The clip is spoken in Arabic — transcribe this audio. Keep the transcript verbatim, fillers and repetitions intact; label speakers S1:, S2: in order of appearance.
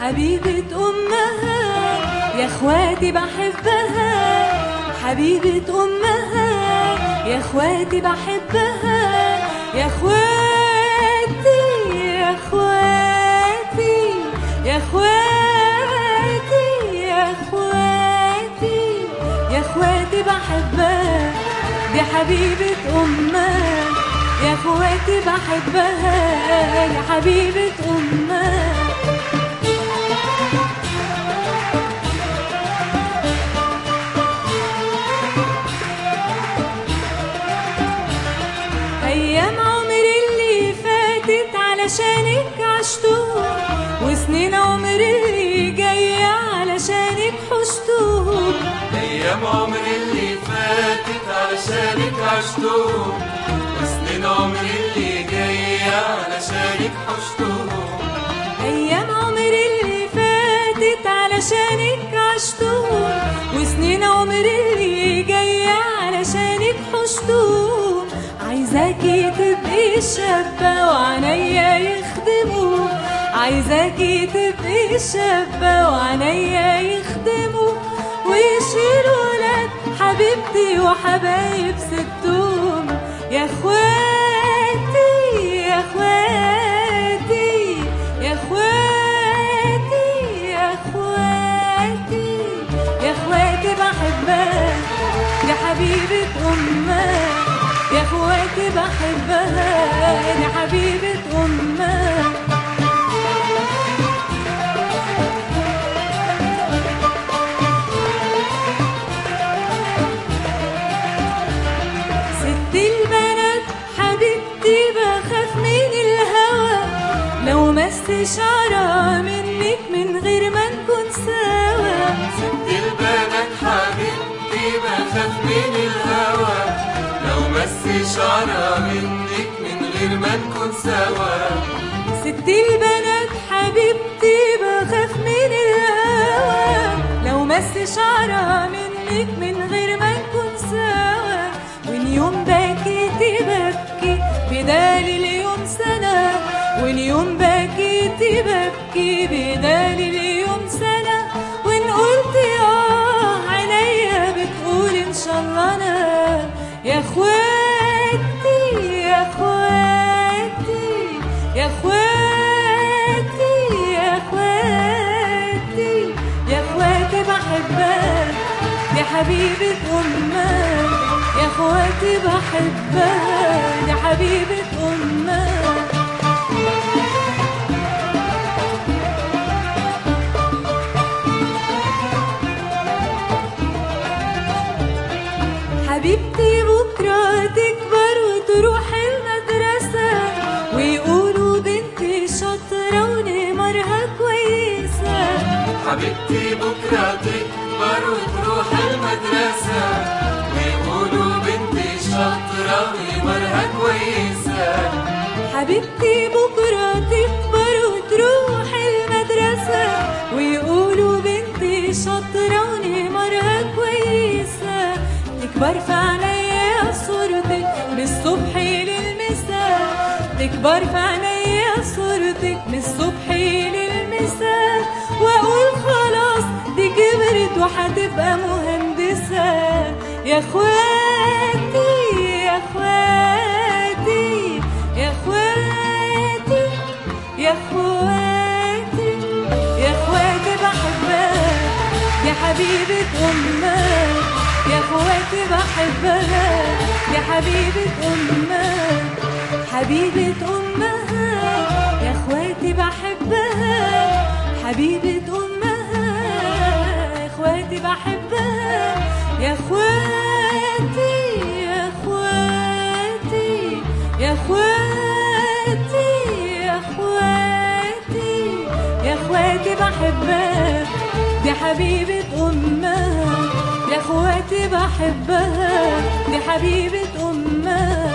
S1: حبيبة أمها، يا اخواتي بحبها، حبيبة أمها، يا اخواتي بحبها، يا اخواتي يا اخواتي يا اخواتي يا اخواتي يا اخواتي بحبها، دي حبيبة أمها، يا اخواتي بحبها، يا حبيبة أمها. أيام عمري اللي فاتت علشانك عشتهم، وسنين عمري اللي جاية علشانك حشتهم.
S2: أيام عمري اللي فاتت علشانك عشتهم، وسنين عمري اللي جاية علشانك حشتهم.
S1: أيام عمري اللي فاتت علشانك عشتهم، وسنين عمري اللي جاية علشانك حشتهم. عايزاكي تبقي شابة وعنيا يخدموا، عايزاكي تبقي شابة وعنيا يخدموا، ويشيلوا ولاد حبيبتي وحبايب ستهم. يا اخواتي يا اخواتي يا اخواتي يا اخواتي يا اخواتي بحبها، يا حبيبة أمها، يا اخواتي بحبها، يا حبيبة أمها. ست البنات حبيبتي بخاف من الهوى، لو مس شعرها منك من غير ما نكون سوا.
S2: ست البنات حبيبتي بخاف من الهوى، لو مس شعرها منك من غير ما نكون سوا.
S1: ست البنات حبيبتي بخاف من الهوى، لو مس شعرها منك من غير ما نكون سوا. وإن يوم بكيتي ببكي بدال اليوم سنة، وإن يوم بكيتي ببكي بدال اليوم سنة، وإن قلت آه عينيا بتقول إن شاء الله أنا. يا اخواتي يا اخواتي يا اخواتي يا اخواتي يا اخواتي بحبها، يا حبيبة أمها، يا اخواتي بحبها، يا حبيبة أمها. حبيبتي بكرة تكبر وتروح المدرسة، ويقولوا بنتي شاطرة ونمرها كويسة.
S2: حبيبتي بكرة تكبر وتروح المدرسة، ويقولوا بنتي شاطرة ونمرها كويسة.
S1: حبيبتي بكرة تكبر وتروح المدرسة، ويقولوا بنتي شاطرة ونمرها كويسة. تكبر في عينيا صورتك من الصبح للمساء، تكبر في عينيا صورتك من الصبح للمساء، واقول خلاص دي كبرت وهتبقى مهندسة. يا اخواتي يا اخواتي يا اخواتي يا اخواتي يا اخواتي بحبها، يا حبيبة أمها، يا اخواتي بحبها، يا حبيبة أمها، حبيبة أمها، يا اخواتي بحبها، حبيبة أمها، يا اخواتي بحبها، يا اخواتي يا اخواتي يا اخواتي يا اخواتي يا اخواتي بحبها، دي حبيبة أمها، يا اخواتي بحبها، دي حبيبة أمها.